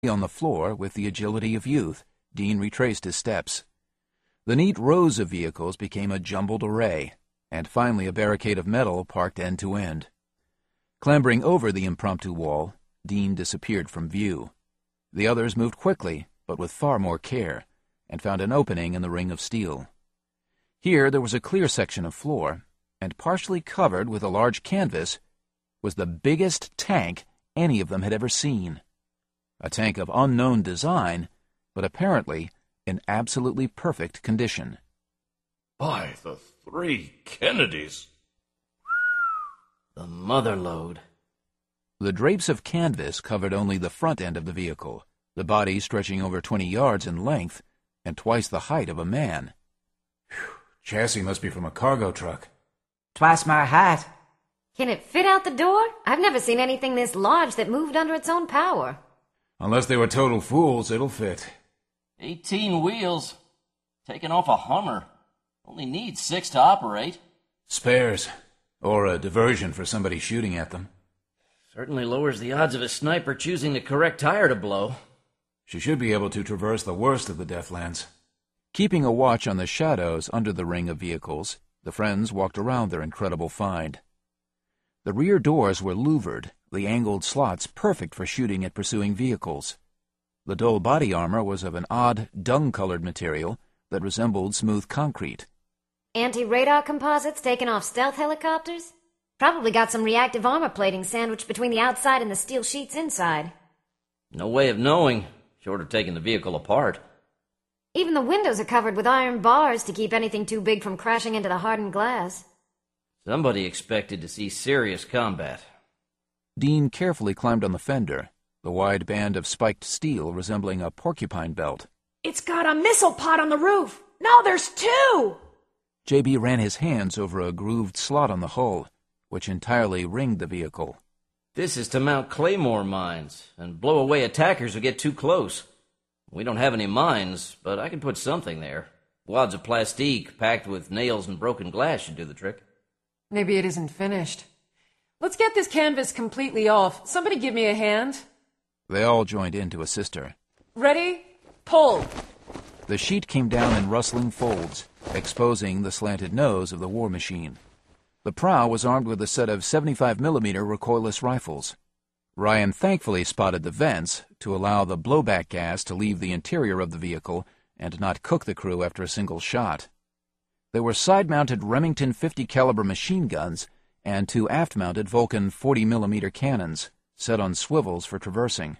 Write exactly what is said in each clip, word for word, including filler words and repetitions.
On the floor, with the agility of youth, Dean retraced his steps. The neat rows of vehicles became a jumbled array, and finally a barricade of metal parked end to end. Clambering over the impromptu wall, Dean disappeared from view. The others moved quickly, but with far more care, and found an opening in the ring of steel. Here there was a clear section of floor, and partially covered with a large canvas was the biggest tank any of them had ever seen. A tank of unknown design, but apparently in absolutely perfect condition. By the three Kennedys! The mother lode. The drapes of canvas covered only the front end of the vehicle, the body stretching over twenty yards in length and twice the height of a man. Whew, chassis must be from a cargo truck. Twice my height. Can it fit out the door? I've never seen anything this large that moved under its own power. Unless they were total fools, it'll fit. Eighteen wheels. Taken off a Hummer. Only needs six to operate. Spares. Or a diversion for somebody shooting at them. Certainly lowers the odds of a sniper choosing the correct tire to blow. She should be able to traverse the worst of the Deathlands. Keeping a watch on the shadows under the ring of vehicles, the friends walked around their incredible find. The rear doors were louvered, the angled slots perfect for shooting at pursuing vehicles. The dull body armor was of an odd, dung-colored material that resembled smooth concrete. Anti-radar composites taken off stealth helicopters? Probably got some reactive armor plating sandwiched between the outside and the steel sheets inside. No way of knowing, short of taking the vehicle apart. Even the windows are covered with iron bars to keep anything too big from crashing into the hardened glass. Somebody expected to see serious combat. Dean carefully climbed on the fender, the wide band of spiked steel resembling a porcupine belt. It's got a missile pod on the roof! No, there's two! J B ran his hands over a grooved slot on the hull, which entirely ringed the vehicle. This is to mount claymore mines and blow away attackers who get too close. We don't have any mines, but I can put something there. Wads of plastique packed with nails and broken glass should do the trick. Maybe it isn't finished. Let's get this canvas completely off. Somebody give me a hand. They all joined in to assist her. Ready? Pull. The sheet came down in rustling folds, exposing the slanted nose of the war machine. The prow was armed with a set of seventy-five millimeter recoilless rifles. Ryan thankfully spotted the vents to allow the blowback gas to leave the interior of the vehicle and not cook the crew after a single shot. There were side-mounted Remington fifty caliber machine guns and two aft-mounted Vulcan forty millimeter cannons, set on swivels for traversing.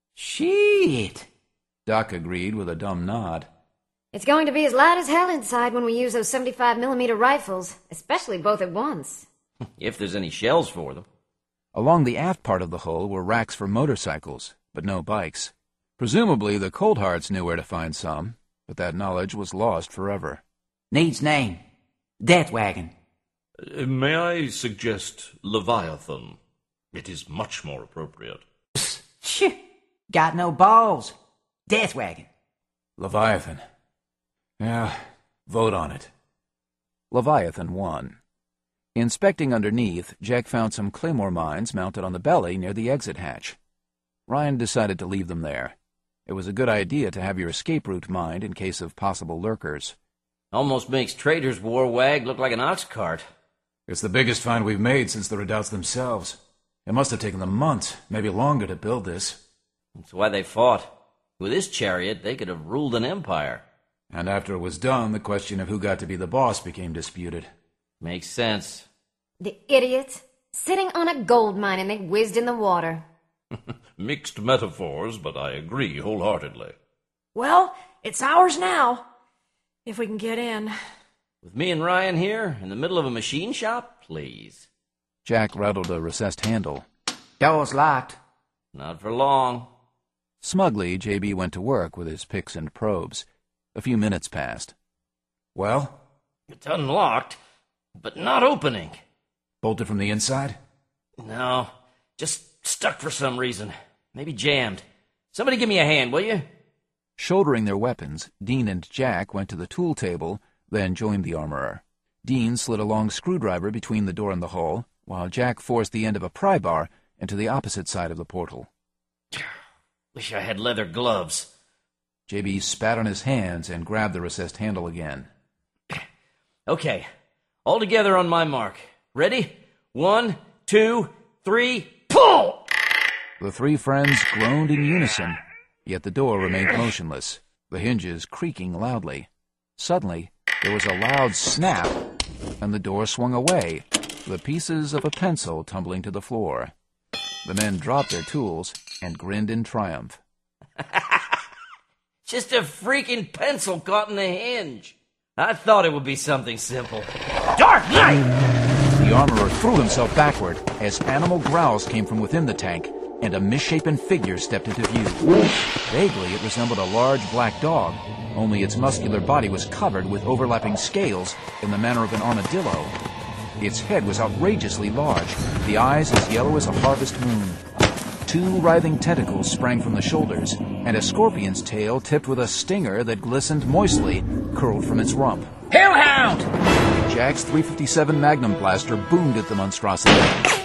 Shit! Doc agreed with a dumb nod. It's going to be as loud as hell inside when we use those seventy-five millimeter rifles, especially both at once. If there's any shells for them. Along the aft part of the hull were racks for motorcycles, but no bikes. Presumably the Coldhearts knew where to find some, but that knowledge was lost forever. Needs name. Death Wagon. Uh, may I suggest Leviathan? It is much more appropriate. Shh. Got no balls. Death Wagon. Leviathan. Yeah, vote on it. Leviathan won. Inspecting underneath, Jack found some claymore mines mounted on the belly near the exit hatch. Ryan decided to leave them there. It was a good idea to have your escape route mined in case of possible lurkers. Almost makes Trader's War Wag look like an ox cart. It's the biggest find we've made since the Redoubts themselves. It must have taken them months, maybe longer, to build this. That's why they fought. With this chariot, they could have ruled an empire. And after it was done, the question of who got to be the boss became disputed. Makes sense. The idiots. Sitting on a gold mine and they whizzed in the water. Mixed metaphors, but I agree wholeheartedly. Well, it's ours now. If we can get in. With me and Ryan here, in the middle of a machine shop, please. Jack rattled a recessed handle. Door's locked. Not for long. Smugly, J B went to work with his picks and probes. A few minutes passed. Well? It's unlocked, but not opening. Bolted from the inside? No, just stuck for some reason. Maybe jammed. Somebody give me a hand, will you? Shouldering their weapons, Dean and Jack went to the tool table, then joined the armorer. Dean slid a long screwdriver between the door and the hull, while Jack forced the end of a pry bar into the opposite side of the portal. Wish I had leather gloves. J B spat on his hands and grabbed the recessed handle again. Okay, all together on my mark. Ready? One, two, three, pull! The three friends groaned in unison, yet the door remained motionless, the hinges creaking loudly. Suddenly, there was a loud snap, and the door swung away, the pieces of a pencil tumbling to the floor. The men dropped their tools and grinned in triumph. Just a freaking pencil caught in the hinge. I thought it would be something simple. Dark Knight! The armorer threw himself backward as animal growls came from within the tank, and a misshapen figure stepped into view. Vaguely, it resembled a large black dog, only its muscular body was covered with overlapping scales in the manner of an armadillo. Its head was outrageously large, the eyes as yellow as a harvest moon. Two writhing tentacles sprang from the shoulders, and a scorpion's tail tipped with a stinger that glistened moistly curled from its rump. Hellhound! Jack's three fifty-seven Magnum blaster boomed at the monstrosity.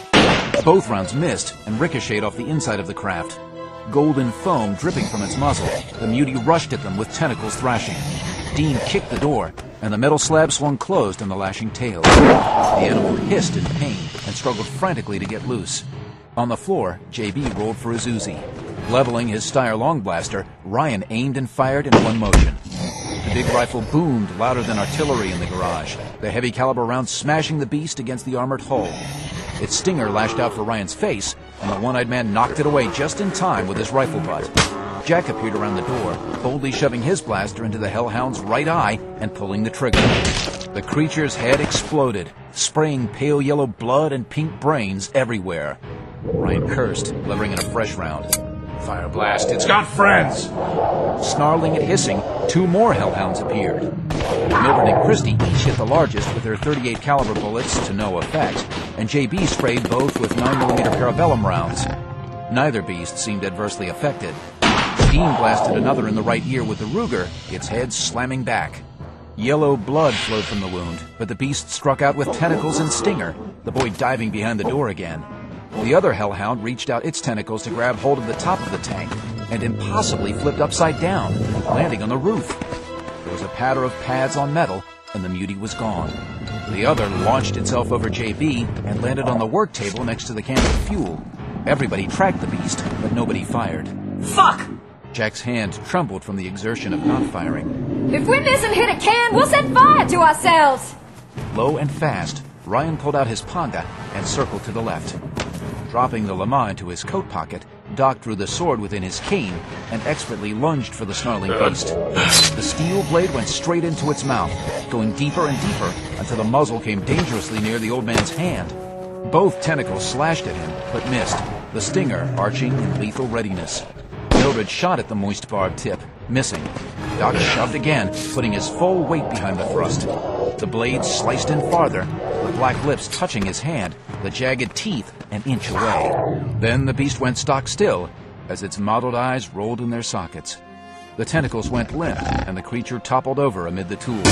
Both rounds missed and ricocheted off the inside of the craft. Golden foam dripping from its muzzle, the Muty rushed at them with tentacles thrashing. Dean kicked the door, and the metal slab swung closed on the lashing tail. The animal hissed in pain and struggled frantically to get loose. On the floor, J B rolled for his Uzi. Leveling his Steyr long blaster, Ryan aimed and fired in one motion. The big rifle boomed louder than artillery in the garage, the heavy caliber round smashing the beast against the armored hull. Its stinger lashed out for Ryan's face, and the one-eyed man knocked it away just in time with his rifle butt. Jack appeared around the door, boldly shoving his blaster into the hellhound's right eye and pulling the trigger. The creature's head exploded, spraying pale yellow blood and pink brains everywhere. Ryan cursed, levering in a fresh round. Fire blast, it's got friends! Snarling and hissing, two more hellhounds appeared. Mildred and Christie each hit the largest with their thirty-eight caliber bullets to no effect, and J B sprayed both with nine millimeter parabellum rounds. Neither beast seemed adversely affected. Dean blasted another in the right ear with the Ruger, its head slamming back. Yellow blood flowed from the wound, but the beast struck out with tentacles and stinger, the boy diving behind the door again. The other hellhound reached out its tentacles to grab hold of the top of the tank, and impossibly flipped upside down, landing on the roof. There was a patter of pads on metal, and the Muty was gone. The other launched itself over J B and landed on the work table next to the can of fuel. Everybody tracked the beast, but nobody fired. Fuck! Jack's hand trembled from the exertion of not firing. If we miss and hit a can, we'll set fire to ourselves! Low and fast, Ryan pulled out his Panga and circled to the left. Dropping the Lama into his coat pocket, Doc drew the sword within his cane and expertly lunged for the snarling beast. The steel blade went straight into its mouth, going deeper and deeper until the muzzle came dangerously near the old man's hand. Both tentacles slashed at him, but missed, the stinger arching in lethal readiness. Mildred shot at the moist barbed tip, missing. Doc shoved again, putting his full weight behind the thrust. The blade sliced in farther, the black lips touching his hand, the jagged teeth an inch away. Then the beast went stock still, as its mottled eyes rolled in their sockets. The tentacles went limp, and the creature toppled over amid the tools.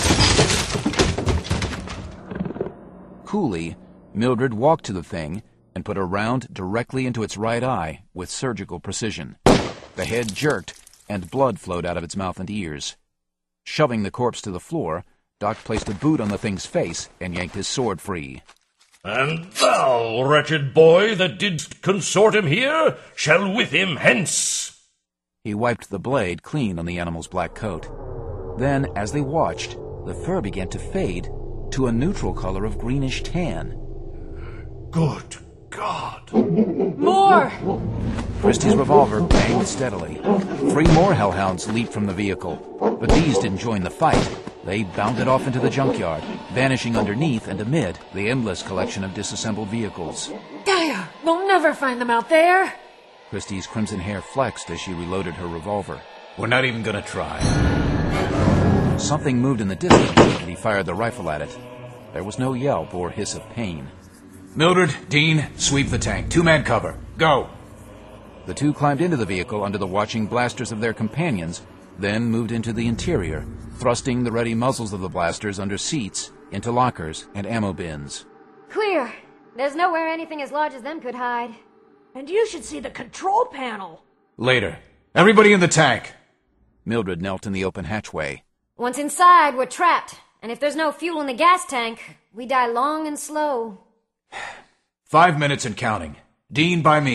Coolly, Mildred walked to the thing and put a round directly into its right eye with surgical precision. The head jerked, and blood flowed out of its mouth and ears. Shoving the corpse to the floor, Doc placed a boot on the thing's face and yanked his sword free. And thou, wretched boy that didst consort him here, shall with him hence. He wiped the blade clean on the animal's black coat. Then, as they watched, the fur began to fade to a neutral color of greenish tan. Good God. More! Christie's revolver banged steadily. Three more hellhounds leaped from the vehicle, but these didn't join the fight. They bounded off into the junkyard, vanishing underneath and amid the endless collection of disassembled vehicles. Gaia, we'll never find them out there. Christie's crimson hair flexed as she reloaded her revolver. We're not even gonna try. Something moved in the distance, and he fired the rifle at it. There was no yelp or hiss of pain. Mildred, Dean, sweep the tank. Two-man cover. Go! The two climbed into the vehicle under the watching blasters of their companions, then moved into the interior, thrusting the ready muzzles of the blasters under seats, into lockers and ammo bins. Clear. There's nowhere anything as large as them could hide. And you should see the control panel. Later. Everybody in the tank. Mildred knelt in the open hatchway. Once inside, we're trapped. And if there's no fuel in the gas tank, we die long and slow. Five minutes and counting. Dean by me.